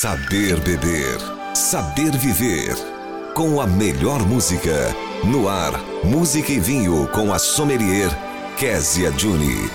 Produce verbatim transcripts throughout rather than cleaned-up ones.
Saber beber, saber viver. Com a melhor música. No ar, Música e Vinho com a sommelier Kézia Juni.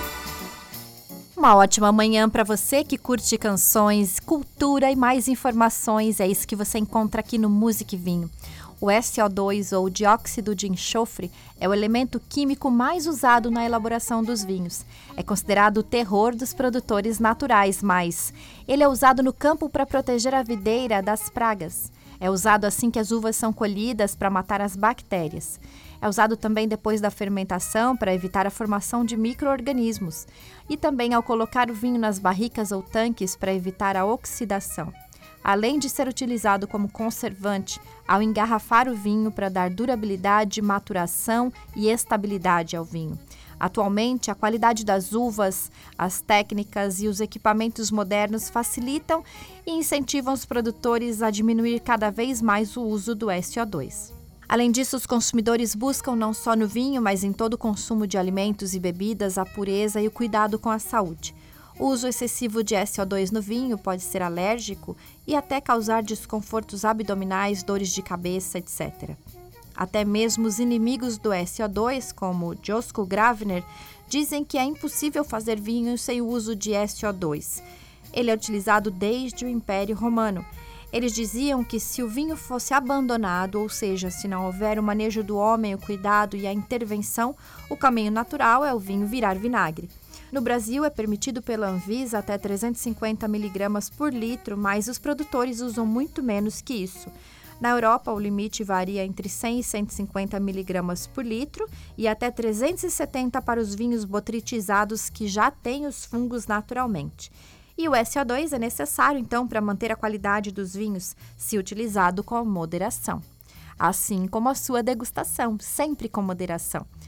Uma ótima manhã para você que curte canções, cultura e mais informações. É isso que você encontra aqui no Música e Vinho. O S O dois, ou dióxido de enxofre, é o elemento químico mais usado na elaboração dos vinhos. É considerado o terror dos produtores naturais, mas ele é usado no campo para proteger a videira das pragas. É usado assim que as uvas são colhidas para matar as bactérias. É usado também depois da fermentação para evitar a formação de micro-organismos. E também ao colocar o vinho nas barricas ou tanques para evitar a oxidação. Além de ser utilizado como conservante, ao engarrafar o vinho para dar durabilidade, maturação e estabilidade ao vinho. Atualmente, a qualidade das uvas, as técnicas e os equipamentos modernos facilitam e incentivam os produtores a diminuir cada vez mais o uso do S O dois. Além disso, os consumidores buscam não só no vinho, mas em todo o consumo de alimentos e bebidas, a pureza e o cuidado com a saúde. O uso excessivo de S O dois no vinho pode ser alérgico e até causar desconfortos abdominais, dores de cabeça, etcétera. Até mesmo os inimigos do S O dois, como Josko Gravner, dizem que é impossível fazer vinho sem o uso de S O dois. Ele é utilizado desde o Império Romano. Eles diziam que se o vinho fosse abandonado, ou seja, se não houver o manejo do homem, o cuidado e a intervenção, o caminho natural é o vinho virar vinagre. No Brasil, é permitido pela Anvisa até trezentos e cinquenta miligramas por litro, mas os produtores usam muito menos que isso. Na Europa, o limite varia entre cem e cento e cinquenta miligramas por litro e até trezentos e setenta para os vinhos botritizados que já têm os fungos naturalmente. E o S O dois é necessário, então, para manter a qualidade dos vinhos, se utilizado com moderação. Assim como a sua degustação, sempre com moderação.